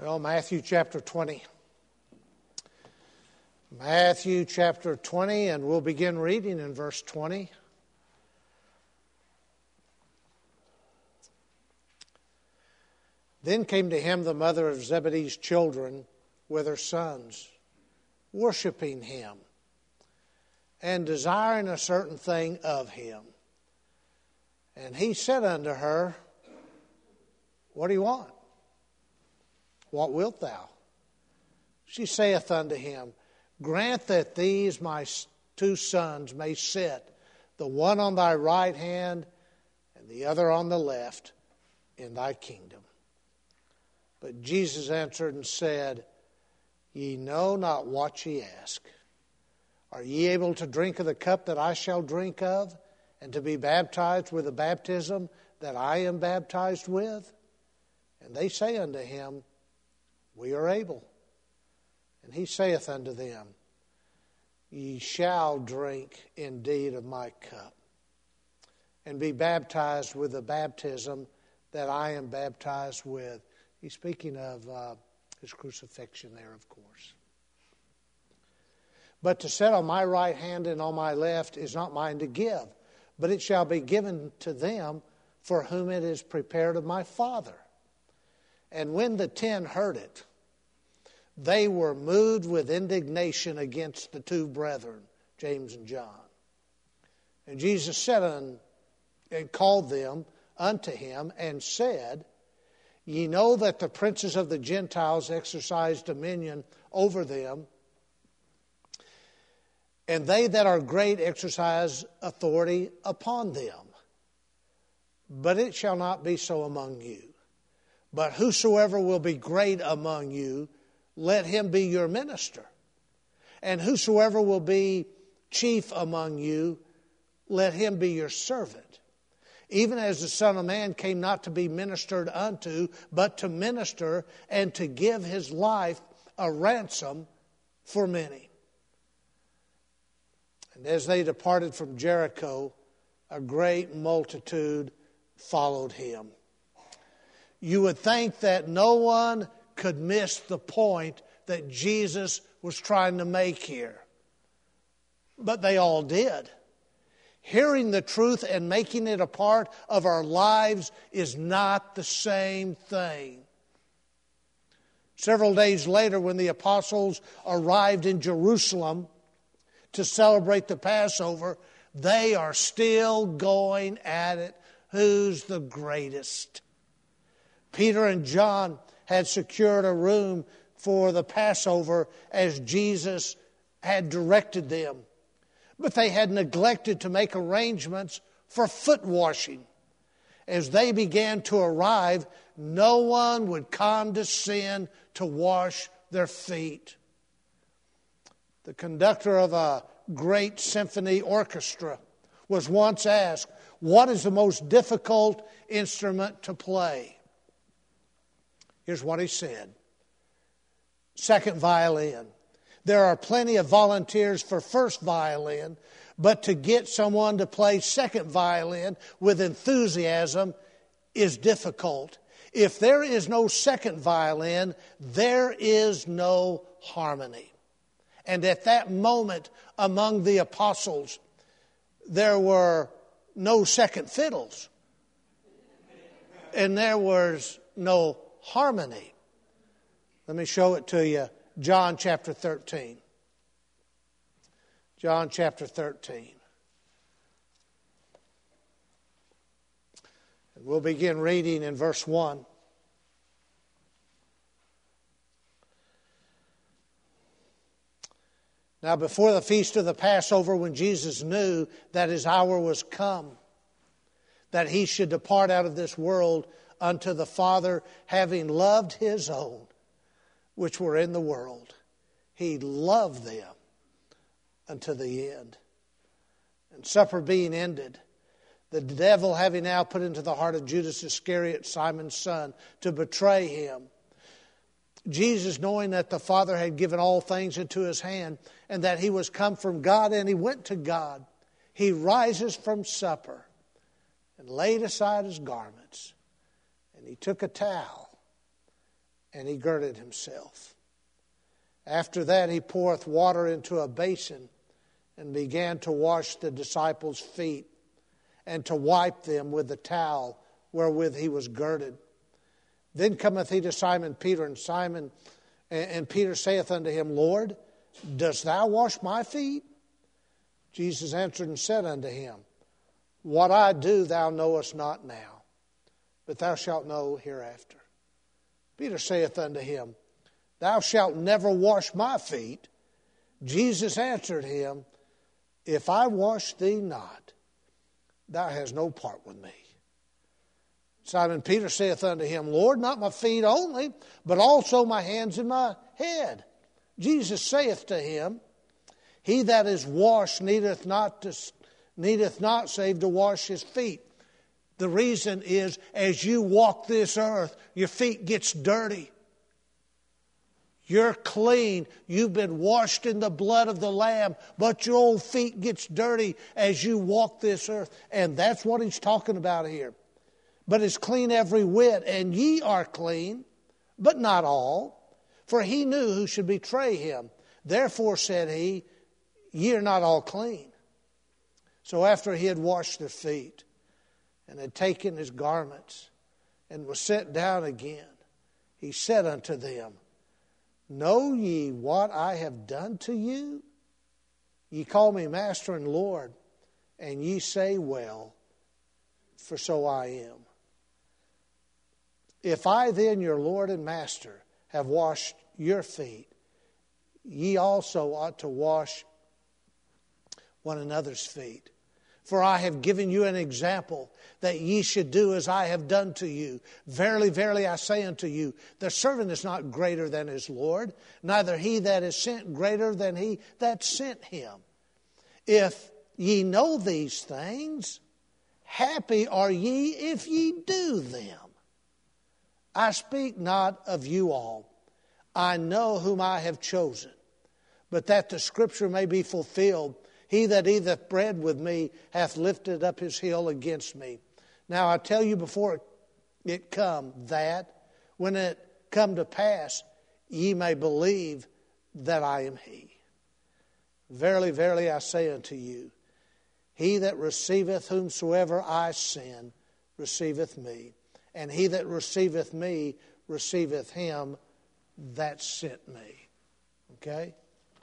Well, Matthew chapter 20. Matthew chapter 20, and we'll begin reading in verse 20. Then came to him the mother of Zebedee's children with her sons, worshiping him, and desiring a certain thing of him. And he said unto her, What do you want? What wilt thou? She saith unto him, Grant that these my two sons may sit, the one on thy right hand and the other on the left, in thy kingdom. But Jesus answered and said, Ye know not what ye ask. Are ye able to drink of the cup that I shall drink of, and to be baptized with the baptism that I am baptized with? And they say unto him, We are able. And he saith unto them, Ye shall drink indeed of my cup, and be baptized with the baptism that I am baptized with. He's speaking of his crucifixion there, of course. But to sit on my right hand and on my left is not mine to give, but it shall be given to them for whom it is prepared of my Father. And when the 10 heard it, they were moved with indignation against the two brethren, James and John. And Jesus said and called them unto him and said, Ye know that the princes of the Gentiles exercise dominion over them, and they that are great exercise authority upon them. But it shall not be so among you. But whosoever will be great among you, let him be your minister. And whosoever will be chief among you, let him be your servant. Even as the Son of Man came not to be ministered unto, but to minister and to give his life a ransom for many. And as they departed from Jericho, a great multitude followed him. You would think that no one could miss the point that Jesus was trying to make here. But they all did. Hearing the truth and making it a part of our lives is not the same thing. Several days later, when the apostles arrived in Jerusalem to celebrate the Passover, they are still going at it. Who's the greatest? Peter and John had secured a room for the Passover as Jesus had directed them. But they had neglected to make arrangements for foot washing. As they began to arrive, no one would condescend to wash their feet. The conductor of a great symphony orchestra was once asked, What is the most difficult instrument to play? Here's what he said. Second violin. There are plenty of volunteers for first violin, but to get someone to play second violin with enthusiasm is difficult. If there is no second violin, there is no harmony. And at that moment among the apostles, there were no second fiddles. And there was no harmony. Let me show it to you. John chapter 13. John chapter 13. And we'll begin reading in verse 1. Now before the feast of the Passover, when Jesus knew that his hour was come, that he should depart out of this world unto the Father, having loved his own, which were in the world, he loved them unto the end. And supper being ended, the devil having now put into the heart of Judas Iscariot, Simon's son, to betray him, Jesus, knowing that the Father had given all things into his hand, and that he was come from God and he went to God, he rises from supper and laid aside his garments, and he took a towel And he girded himself. After that he poureth water into a basin, and began to wash the disciples' feet, and to wipe them with the towel wherewith he was girded. Then cometh he to Simon Peter, and Peter saith unto him, Lord, dost thou wash my feet? Jesus answered and said unto him, What I do thou knowest not now, but thou shalt know hereafter. Peter saith unto him, Thou shalt never wash my feet. Jesus answered him, If I wash thee not, thou hast no part with me. Simon Peter saith unto him, Lord, not my feet only, but also my hands and my head. Jesus saith to him, He that is washed needeth not save to wash his feet. The reason is, as you walk this earth, your feet gets dirty. You're clean. You've been washed in the blood of the Lamb, but your old feet gets dirty as you walk this earth. And that's what he's talking about here. But it's clean every whit, and ye are clean, but not all. For he knew who should betray him. Therefore said he, Ye are not all clean. So after he had washed their feet, and had taken his garments, and was set down again, he said unto them, Know ye what I have done to you? Ye call me Master and Lord, and ye say, Well, for so I am. If I then, your Lord and Master, have washed your feet, ye also ought to wash one another's feet. For I have given you an example, that ye should do as I have done to you. Verily, verily, I say unto you, the servant is not greater than his Lord, neither he that is sent greater than he that sent him. If ye know these things, happy are ye if ye do them. I speak not of you all. I know whom I have chosen, but that the scripture may be fulfilled, He that eateth bread with me hath lifted up his heel against me. Now I tell you before it come, that when it come to pass, ye may believe that I am he. Verily, verily, I say unto you, he that receiveth whomsoever I send receiveth me, and he that receiveth me receiveth him that sent me. Okay?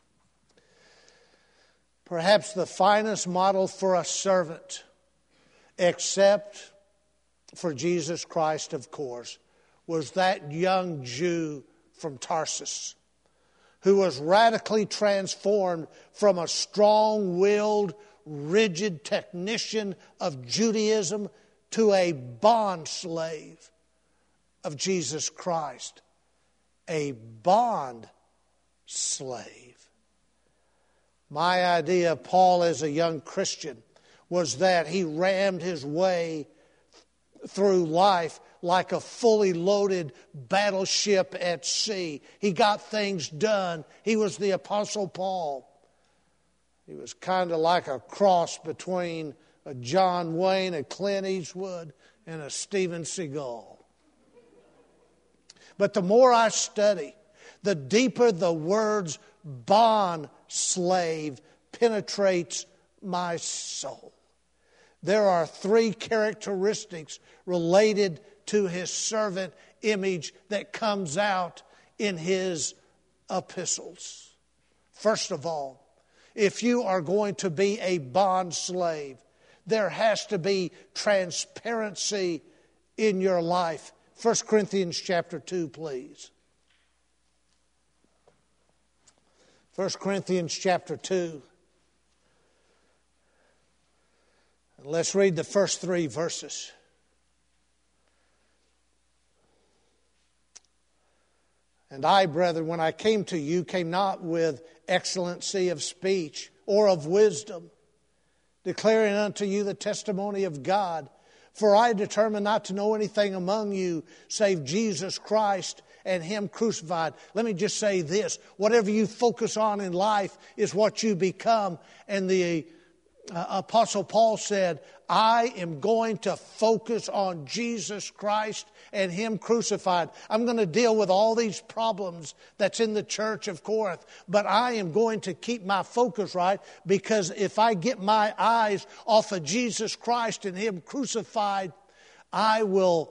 Perhaps the finest model for a servant, except for Jesus Christ, of course, was that young Jew from Tarsus, who was radically transformed from a strong-willed, rigid technician of Judaism to a bond slave of Jesus Christ. A bond slave. My idea of Paul as a young Christian was that he rammed his way through life like a fully loaded battleship at sea. He got things done. He was the Apostle Paul. He was kind of like a cross between a John Wayne, a Clint Eastwood, and a Steven Seagal. But the more I study, the deeper the words bond slave penetrates my soul. There are three characteristics related to his servant image that comes out in his epistles. First of all, if you are going to be a bond slave, there has to be transparency in your life. 1 Corinthians chapter 2, please. 1 Corinthians chapter 2. And let's read the first 3 verses. And I, brethren, when I came to you, came not with excellency of speech or of wisdom, declaring unto you the testimony of God. For I determined not to know anything among you save Jesus Christ and Him crucified. Let me just say this. Whatever you focus on in life is what you become. And the Apostle Paul said, I am going to focus on Jesus Christ and Him crucified. I'm going to deal with all these problems that's in the church of Corinth, but I am going to keep my focus right, because if I get my eyes off of Jesus Christ and Him crucified, I will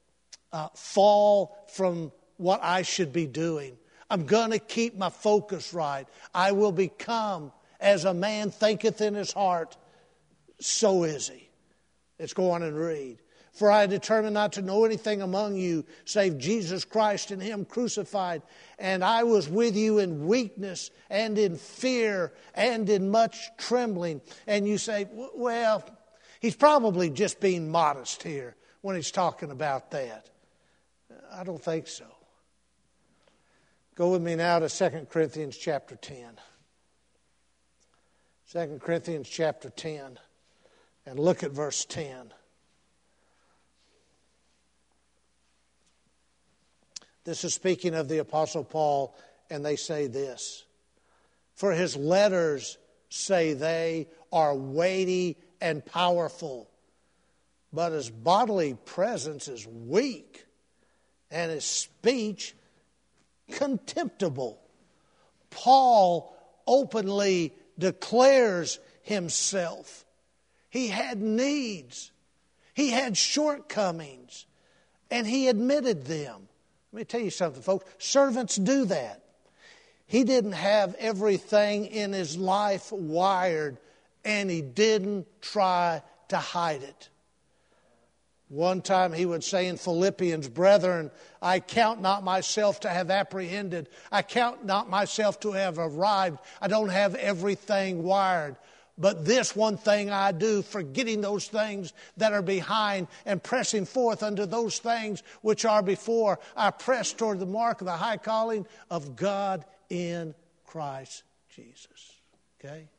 fall from what I should be doing. I'm going to keep my focus right. I will become as a man thinketh in his heart, so is he. Let's go on and read. For I determined not to know anything among you save Jesus Christ and Him crucified. And I was with you in weakness and in fear and in much trembling. And you say, well, he's probably just being modest here when he's talking about that. I don't think so. Go with me now to 2 Corinthians chapter 10. 2 Corinthians chapter 10, and look at verse 10. This is speaking of the Apostle Paul, and they say this. For his letters, say they, are weighty and powerful, but his bodily presence is weak, and his speech contemptible. Paul openly declares himself. He had needs. He had shortcomings. And he admitted them. Let me tell you something, folks. Servants do that. He didn't have everything in his life wired, and he didn't try to hide it. One time he would say in Philippians, brethren, I count not myself to have apprehended. I count not myself to have arrived. I don't have everything wired. But this one thing I do, forgetting those things that are behind and pressing forth unto those things which are before, I press toward the mark of the high calling of God in Christ Jesus. Okay?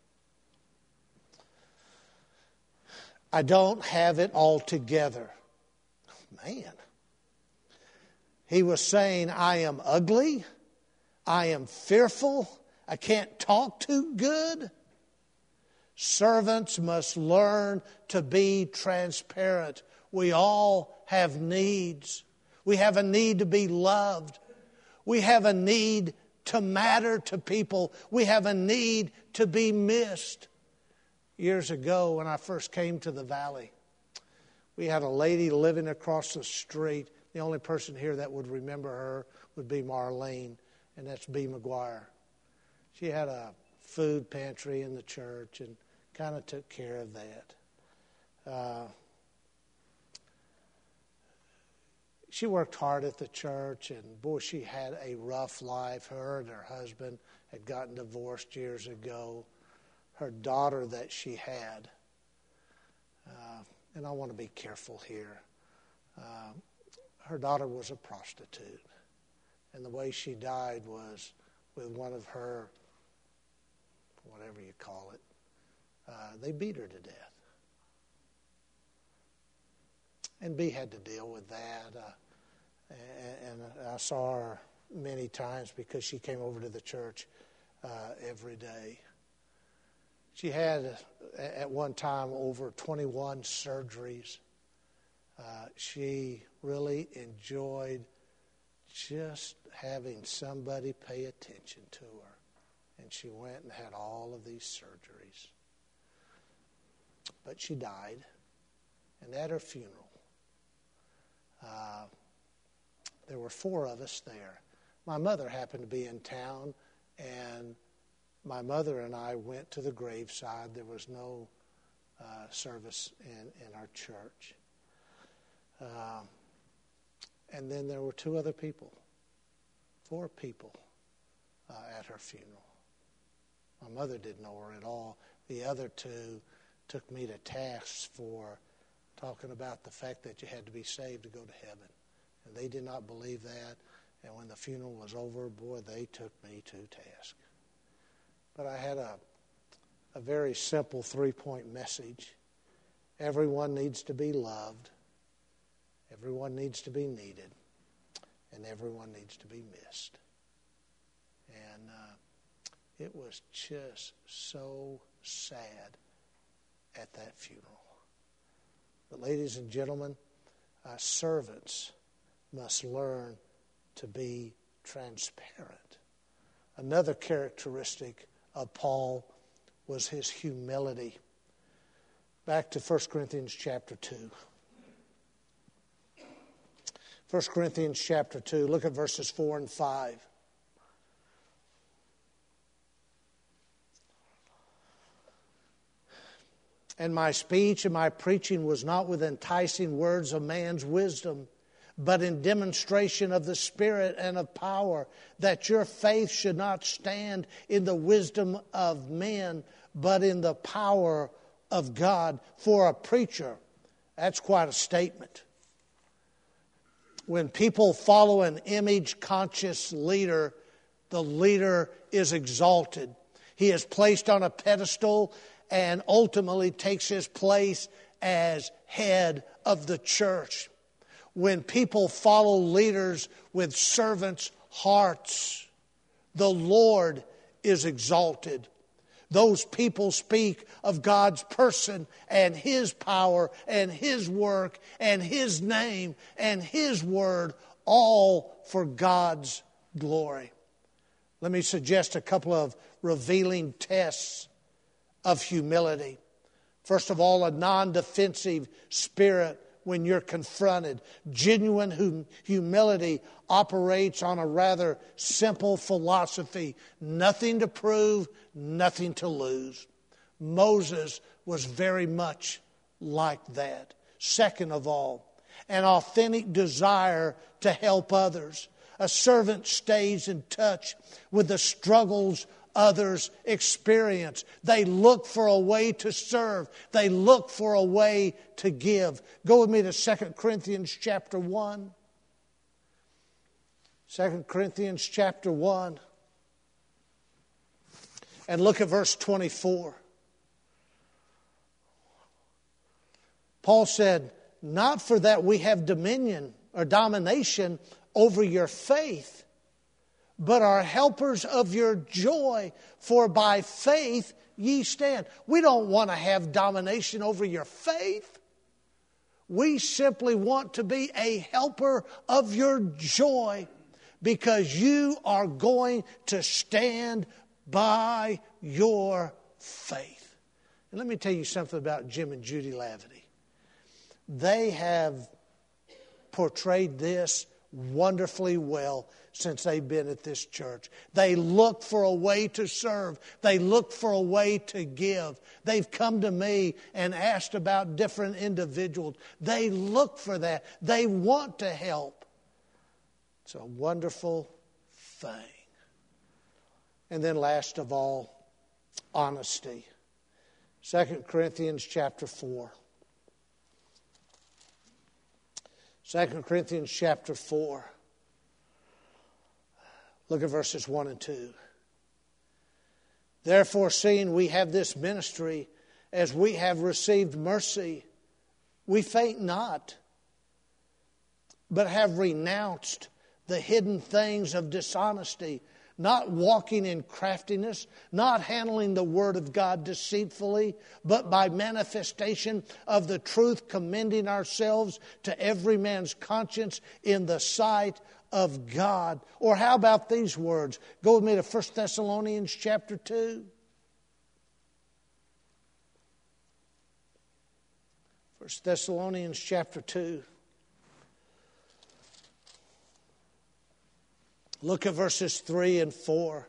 I don't have it all together. Man. He was saying, I am ugly. I am fearful. I can't talk too good. Servants must learn to be transparent. We all have needs. We have a need to be loved. We have a need to matter to people. We have a need to be missed. Years ago, when I first came to the valley, we had a lady living across the street. The only person here that would remember her would be Marlene, and that's B. McGuire. She had a food pantry in the church and kind of took care of that. She worked hard at the church, and boy, she had a rough life. Her and her husband had gotten divorced years ago. Her daughter that she had, and I want to be careful here, her daughter was a prostitute. And the way she died was with one of her, whatever you call it, they beat her to death. And B had to deal with that. And I saw her many times because she came over to the church every day. She had, at one time, over 21 surgeries. She really enjoyed just having somebody pay attention to her. And she went and had all of these surgeries. But she died. And at her funeral, there were 4 of us there. My mother happened to be in town, and my mother and I went to the graveside. There was no service in our church. And then there were 2 other people, 4 people at her funeral. My mother didn't know her at all. The other 2 took me to task for talking about the fact that you had to be saved to go to heaven. And they did not believe that. And when the funeral was over, boy, they took me to task. But I had a very simple 3-point message. Everyone needs to be loved. Everyone needs to be needed. And everyone needs to be missed. And it was just so sad at that funeral. But ladies and gentlemen, servants must learn to be transparent. Another characteristic of Paul was his humility. Back to 1 Corinthians chapter 2. 1 Corinthians chapter 2, look at verses 4 and 5. And my speech and my preaching was not with enticing words of man's wisdom, but in demonstration of the Spirit and of power, that your faith should not stand in the wisdom of men, but in the power of God. For a preacher, that's quite a statement. When people follow an image-conscious leader, the leader is exalted. He is placed on a pedestal and ultimately takes his place as head of the church. When people follow leaders with servants' hearts, the Lord is exalted. Those people speak of God's person and His power and His work and His name and His word, all for God's glory. Let me suggest a couple of revealing tests of humility. First of all, a non-defensive spirit when you're confronted. Genuine humility operates on a rather simple philosophy. Nothing to prove, nothing to lose. Moses was very much like that. Second of all, an authentic desire to help others. A servant stays in touch with the struggles others experience. They look for a way to serve. They look for a way to give. Go with me to 2 Corinthians chapter 1. 2 Corinthians chapter 1. And look at verse 24. Paul said, not for that we have dominion or domination over your faith, but are helpers of your joy, for by faith ye stand. We don't want to have domination over your faith. We simply want to be a helper of your joy because you are going to stand by your faith. And let me tell you something about Jim and Judy Laverty. They have portrayed this wonderfully well since they've been at this church. They look for a way to serve. They look for a way to give. They've come to me and asked about different individuals. They look for that. They want to help. It's a wonderful thing. And then last of all, honesty. 2 Corinthians chapter 4. 2 Corinthians chapter 4. Look at verses 1 and 2. Therefore, seeing we have this ministry, as we have received mercy, we faint not, but have renounced the hidden things of dishonesty, not walking in craftiness, not handling the word of God deceitfully, but by manifestation of the truth, commending ourselves to every man's conscience in the sight of God. Or how about these words? Go with me to 1 Thessalonians chapter 2. 1 Thessalonians chapter 2. Look at verses 3 and 4.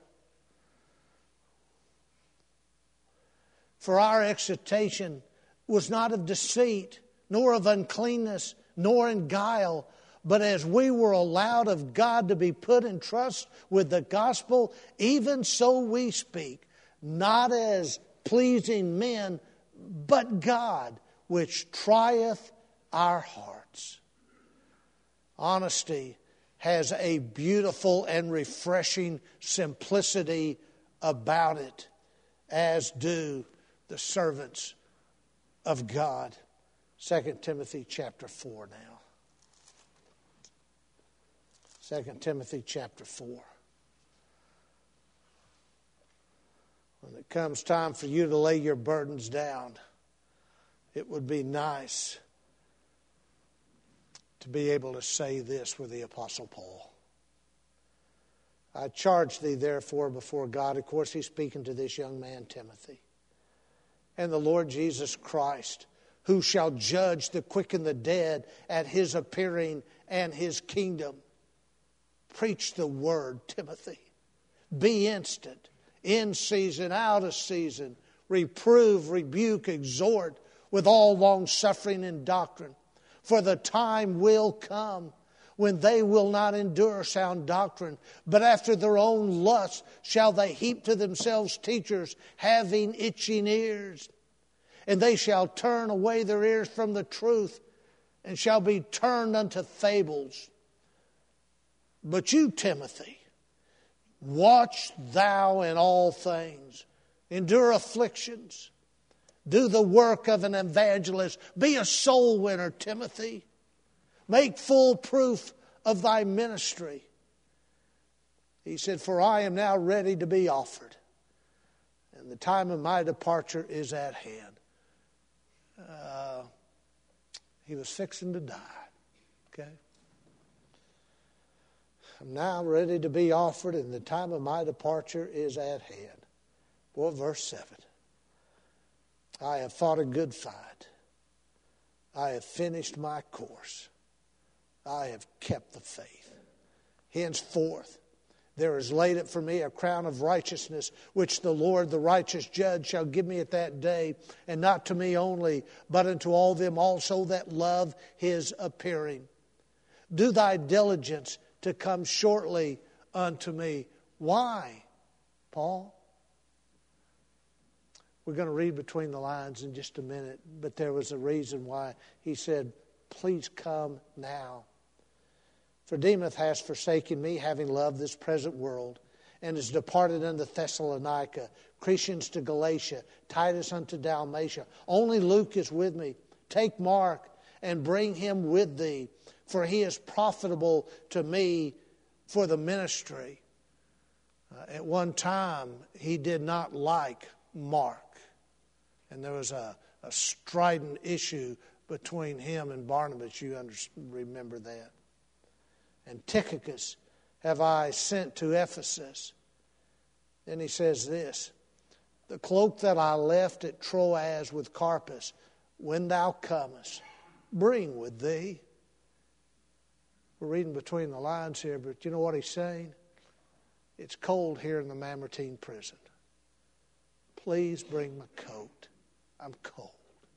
For our exhortation was not of deceit, nor of uncleanness, nor in guile, but as we were allowed of God to be put in trust with the gospel, even so we speak, not as pleasing men, but God, which trieth our hearts. Honesty has a beautiful and refreshing simplicity about it, as do the servants of God. 2 Timothy chapter 4 now. 2 Timothy chapter 4. When it comes time for you to lay your burdens down, It would be nice to be able to say this with the Apostle Paul. I charge thee therefore before God. Of course, he's speaking to this young man, Timothy. And the Lord Jesus Christ, who shall judge the quick and the dead at his appearing and his kingdom. Preach the word, Timothy. Be instant, in season, out of season. Reprove, rebuke, exhort with all long-suffering and doctrine. For the time will come when they will not endure sound doctrine, but after their own lust shall they heap to themselves teachers having itching ears. And they shall turn away their ears from the truth and shall be turned unto fables. But you, Timothy, watch thou in all things, endure afflictions, do the work of an evangelist, be a soul winner, Timothy. Make full proof of thy ministry. He said, for I am now ready to be offered, and the time of my departure is at hand. He was fixing to die. Okay? I'm now ready to be offered, and the time of my departure is at hand. Boy, verse 7. I have fought a good fight. I have finished my course. I have kept the faith. Henceforth, there is laid up for me a crown of righteousness, which the Lord, the righteous judge, shall give me at that day, and not to me only, but unto all them also that love his appearing. Do thy diligence to come shortly unto me. Why, Paul? We're going to read between the lines in just a minute, but there was a reason why he said, please come now. For Demas has forsaken me, having loved this present world, and is departed unto Thessalonica, Crescens to Galatia, Titus unto Dalmatia. Only Luke is with me. Take Mark and bring him with thee, for he is profitable to me for the ministry. At one time, he did not like Mark, and there was a strident issue between him and Barnabas. You remember that. And Tychicus have I sent to Ephesus. Then he says this, the cloak that I left at Troas with Carpus, when thou comest, bring with thee. We're reading between the lines here, but you know what he's saying? It's cold here in the Mamertine prison. Please bring my coat. I'm cold.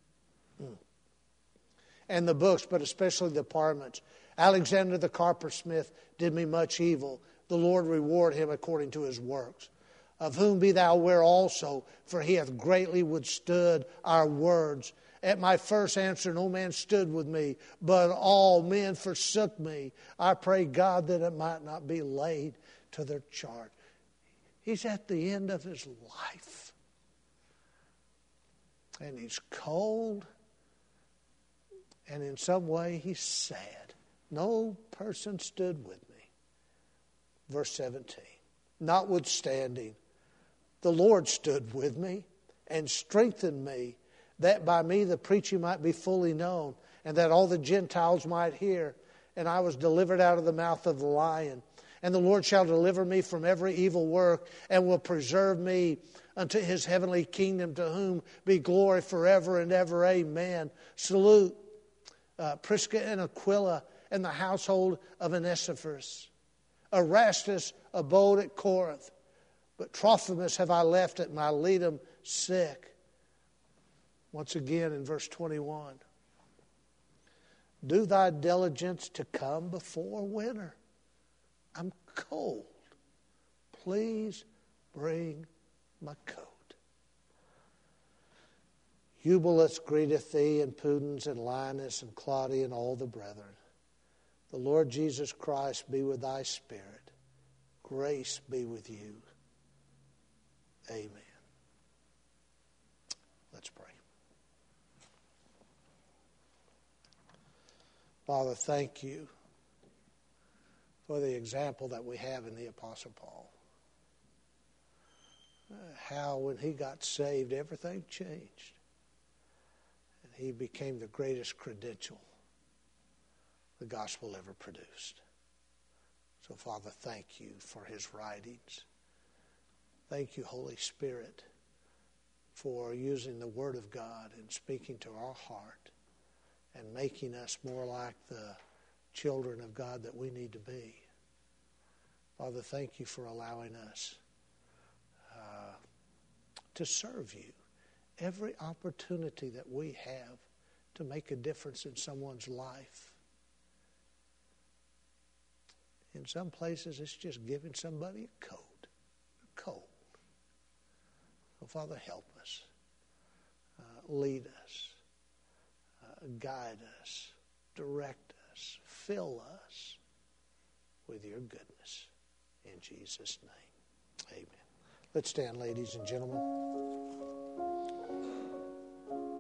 And the books, but especially the apartments. Alexander the carpersmith did me much evil. The Lord reward him according to his works. Of whom be thou aware also, for he hath greatly withstood our words. At my first answer no man stood with me, but all men forsook me. I pray God that it might not be laid to their charge. He's at the end of his life. And he's cold. And in some way he's sad. No person stood with me. Verse 17. Notwithstanding, the Lord stood with me and strengthened me, that by me the preaching might be fully known, and that all the Gentiles might hear. And I was delivered out of the mouth of the lion. And the Lord shall deliver me from every evil work, and will preserve me unto his heavenly kingdom, to whom be glory forever and ever. Amen. Salute Prisca and Aquila, and the household of Onesiphorus. Erastus abode at Corinth, but Trophimus have I left at Miletum sick. Once again in verse 21. Do thy diligence to come before winter. I'm cold. Please bring my coat. Eubulus greeteth thee, and Pudens, and Linus, and Claudia, and all the brethren. The Lord Jesus Christ be with thy spirit. Grace be with you. Amen. Let's pray. Father, thank you for the example that we have in the Apostle Paul. How when he got saved, everything changed. he became the greatest credential the gospel ever produced. So, Father, thank you for his writings. Thank you, Holy Spirit, for using the Word of God and speaking to our heart and making us more like the children of God that we need to be. Father, thank you for allowing us to serve you. Every opportunity that we have to make a difference in someone's life. In some places, it's just giving somebody a coat. Cold. So, Father, help us. Lead us. Guide us. Direct us. Fill us with your goodness. In Jesus' name, amen. Let's stand, ladies and gentlemen.